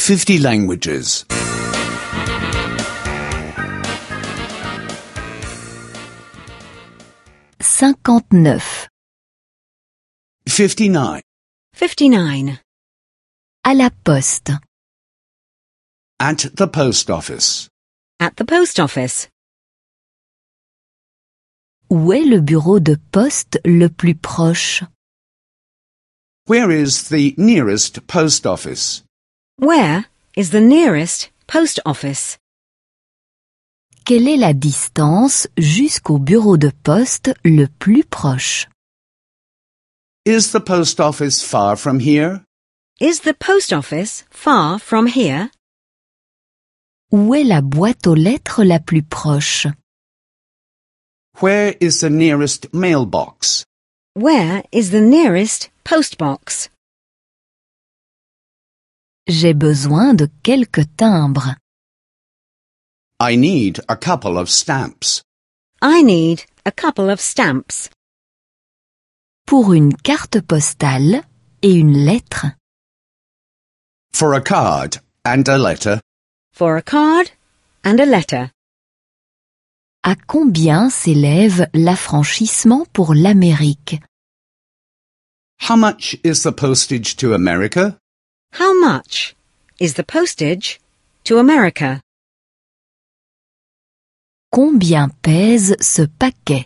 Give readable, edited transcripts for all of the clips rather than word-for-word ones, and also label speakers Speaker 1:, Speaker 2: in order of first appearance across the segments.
Speaker 1: 50 languages.
Speaker 2: 59.
Speaker 1: 59.
Speaker 3: 59.
Speaker 2: À la poste.
Speaker 1: At the post office.
Speaker 3: At the post office.
Speaker 2: Où est le bureau de poste le plus proche?
Speaker 1: Where is the nearest post office?
Speaker 3: Where is the nearest post office?
Speaker 2: Quelle est la distance jusqu'au bureau de poste le plus proche?
Speaker 1: Is the post office far from here?
Speaker 3: Is the post office far from here?
Speaker 2: Où est la boîte aux lettres la plus proche?
Speaker 1: Where is the nearest mailbox?
Speaker 3: Where is the nearest post box?
Speaker 2: J'ai besoin de quelques timbres.
Speaker 1: I need a couple of stamps.
Speaker 3: I need a couple of stamps.
Speaker 2: Pour une carte postale et une lettre.
Speaker 1: For a card and a letter.
Speaker 3: For a card and a letter.
Speaker 2: À combien s'élève l'affranchissement pour l'Amérique?
Speaker 1: How much is the postage to America?
Speaker 3: How much is the postage to America?
Speaker 2: Combien pèse ce paquet?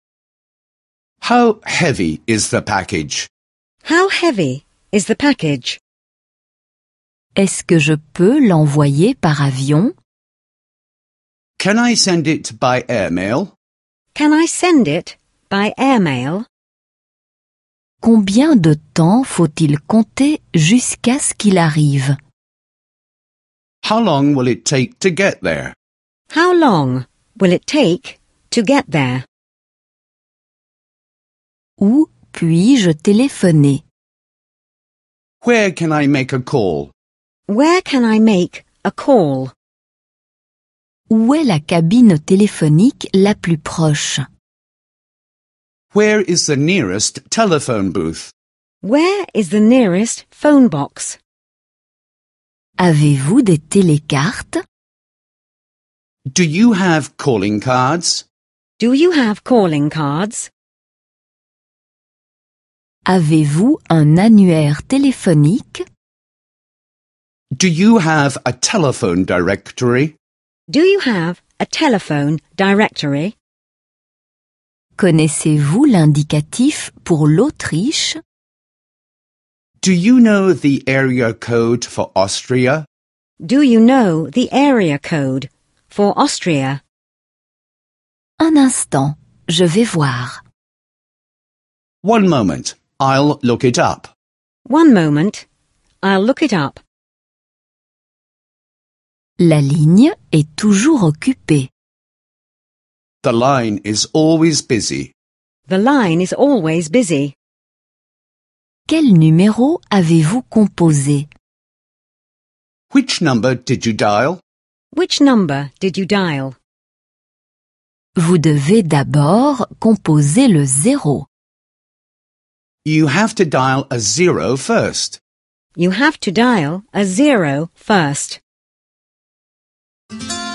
Speaker 1: How heavy is the package?
Speaker 3: How heavy is the package?
Speaker 2: Est-ce que je peux l'envoyer par avion?
Speaker 1: Can I send it by airmail?
Speaker 3: Can I send it by airmail?
Speaker 2: Combien de temps faut-il compter jusqu'à ce qu'il arrive?
Speaker 1: How long will it take to get there?
Speaker 3: How long will it take to get there?
Speaker 2: Où puis-je téléphoner?
Speaker 1: Where can I make a call?
Speaker 3: Where can I make a call?
Speaker 2: Où est la cabine téléphonique la plus proche?
Speaker 1: Where is the nearest telephone booth?
Speaker 3: Where is the nearest phone box?
Speaker 2: Avez-vous des télécartes?
Speaker 1: Do you have calling cards?
Speaker 3: Do you have calling cards?
Speaker 2: Avez-vous un annuaire téléphonique?
Speaker 1: Do you have a telephone directory?
Speaker 3: Do you have a telephone directory?
Speaker 2: Connaissez-vous l'indicatif pour l'Autriche?
Speaker 1: Do you know the area code for Austria?
Speaker 3: Do you know the area code for Austria?
Speaker 2: Un instant, je vais voir.
Speaker 1: One moment, I'll look it up.
Speaker 3: One moment, I'll look it up.
Speaker 2: La ligne est toujours occupée.
Speaker 1: The line is always busy.
Speaker 3: The line is always busy.
Speaker 2: Quel numéro avez-vous composé?
Speaker 1: Which number did you dial?
Speaker 3: Which number did you dial?
Speaker 2: Vous devez d'abord composer le 0.
Speaker 1: You have to dial a 0 first.
Speaker 3: You have to dial a 0 first.